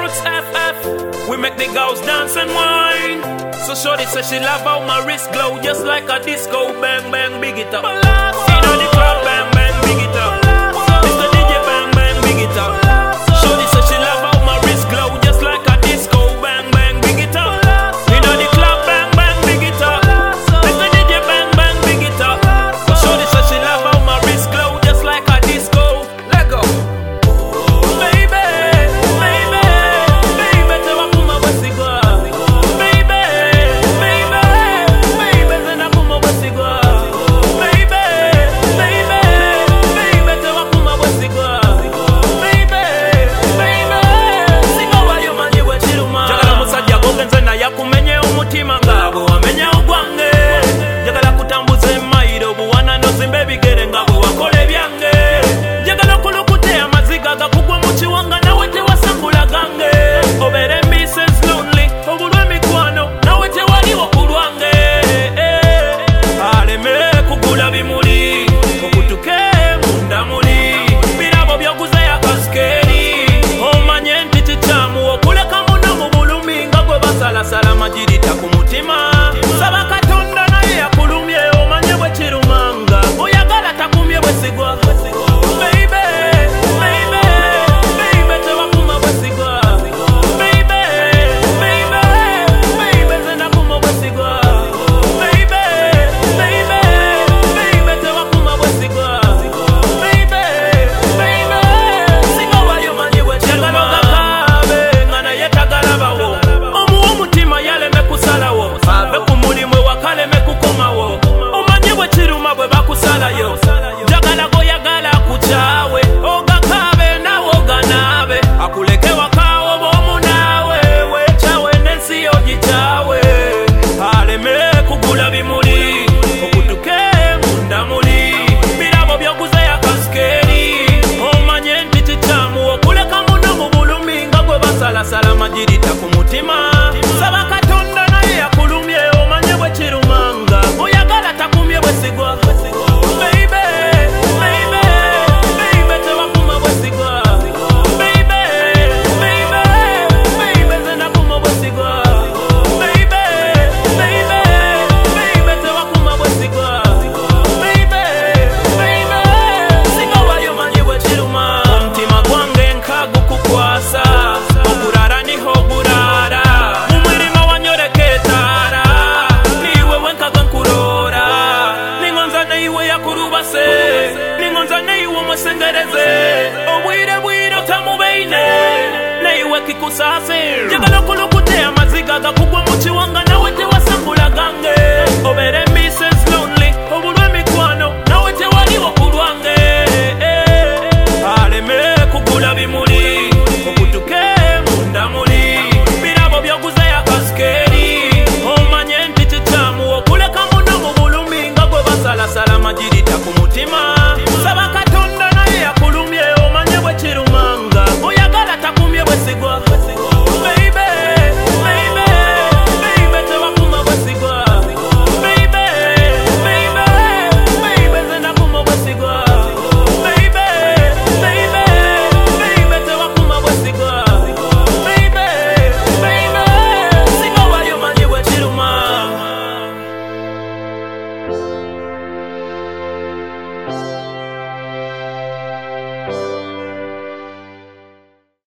Roots FF, we make the girls dance and wine. So shorty says she love how my wrist glow, just like a disco. Bang bang, big it up. You know the club, bang bang, big it up. It's the DJ, bang bang, big it up. Shorty says she love how my wrist glow, just like a disco. Bang bang, big it up. You know the club, bang bang, big it up. It's the DJ, bang bang, big it up. Shorty says she love how my wrist glow, just like a disco. Let go. Salama jirita kumutima saba katonda naye yakulumye omanye bwe kirumanga oyagala takumye bwe sigwa baby baby baby tewakuma bwe sigwa baby baby baby zena kuma bwe sigwa baby baby baby tewakuma bwe sigwa baby baby sigwa wayo manye bwe kirumanga kabe ngana yetagala bawo mutima yale mekusalawo ave ku mulimu wakale mekukomawo omanye bwe kiruma bwe bakusalayo jagala goyagala kuchawe ogakabe nawo ganabe akuleke wakawo bomu nawe wechawe nensi yogichawe aleme kugula bimuli okutuke munda muli birabo byoguze ya kaskeri omanye nti kitamu okuleka muno mu bulumi nga gwe basalasala majirita ku mutima saba katonda naye yakulumye omanye bwe kirumanga oyagala takumye bwe sigwa baby baby baby tewakuma bwe sigwa baby baby baby zena kuma bwe sigwa baby baby baby tewakuma bwe sigwa baby baby sigwa wayo manye bwe kiruma omutima gwange nkagu kukwasa okurara niho gurara ningonza neiwe musengereze obwire bwire otamubeine neiwe kikusase jagala